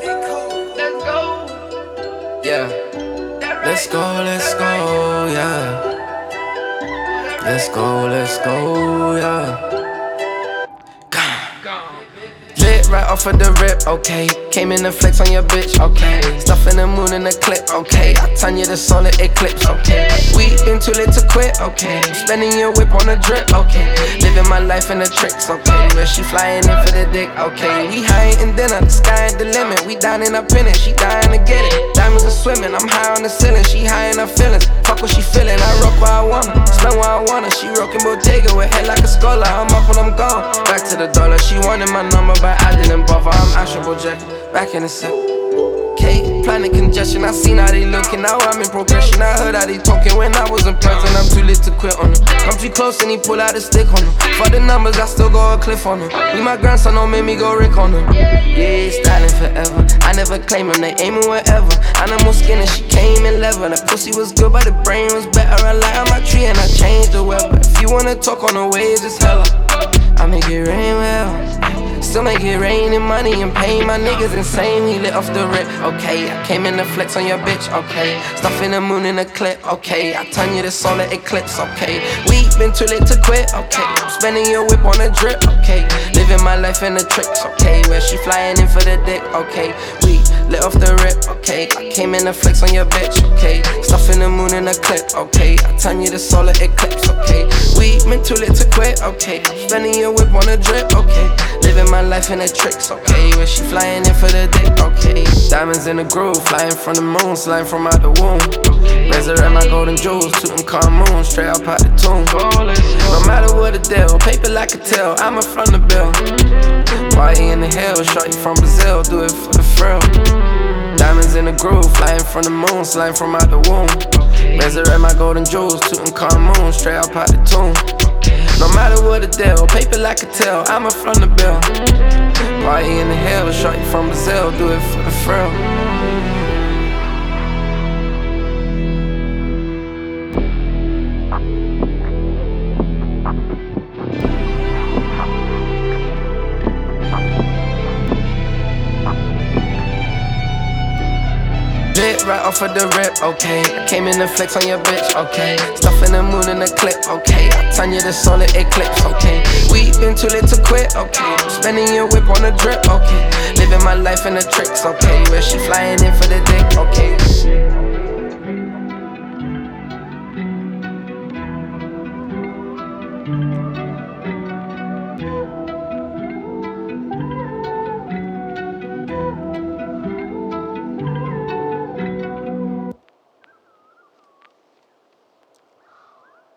Yeah. Let's go, yeah. Let's go, yeah. Lit right off of the rip, okay. Came in the flex on your bitch, okay. Stuffing the moon in the clip, okay. I turn you to solar eclipse, okay. We been too lit to quit, okay. Spending your whip on a drip, okay. Living my life in the tricks, okay. Where she flying in for the dick, okay. We high in dinner, the sky ain't the limit. We down in up in it, she dying to get it. Diamonds are swimming, I'm high on the ceiling. She high in her feelings, fuck what she feeling. I rock where I wanna, spend where I wanna. She rockin' Bottega with head like a scholar. I'm up when I'm gone, back to the dollar. She wanted my number, but I didn't bother. I'm Ashable Jack, back in the set. Planning congestion, I seen how they looking. Now I'm in progression. I heard how they talking when I wasn't present. I'm too lit to quit on them. Come too close and he pull out a stick on them. For the numbers, I still go a cliff on them. Me, my grandson don't make me go Rick on them. Yeah, styling forever. I never claim them, they aiming wherever. Animal skin and she came in leather. The pussy was good, but the brain was better. I light on my tree and I changed the weather. If you wanna talk on the waves, it's hella. I make it rain well. Still make it rain and money and pain. My niggas insane, we lit off the rip, okay. I came in the flex on your bitch, okay. Stuffing the moon in the clip, okay. I turn you to solar eclipse, okay. We been too lit to quit, okay. Spending your whip on a drip, okay. Living my life in the tricks, okay. Where she flying in for the dick, okay. We lit off the rip, okay. I came in the flex on your bitch, okay. Stuffing the moon in the clip, okay. I turn you to solar eclipse, okay. We been too lit to quit, okay. Spending your whip on a drip, okay. Living my life in the tricks, okay. Where she flying in for the dick, okay. Diamonds in the groove, flying from the moon, sliding from out the womb. Resurrect my golden jewels, Tutankhamun, straight up out the tomb. No matter what the deal, paper like a tail, I'ma front the bill. Party in the hills, shorty from Brazil, do it for the frill. Diamonds in the groove, flying from the moon, sliding from out the womb. Resurrect my golden jewels, Tutankhamun, straight up out the tomb. No matter what the deal, paper like a tail, I'ma front the bill. Party in the hills, shorty from Brazil, do it for the frill. Lit right off of the rip, okay. I came in the flex on your bitch, okay. Stuffing the moon in the clip, okay. I turn you to solar eclipse, okay. We been too lit to quit, okay. Spending your whip on a drip, okay. Living my life in the tricks, okay. Where she flying in for the dick, okay.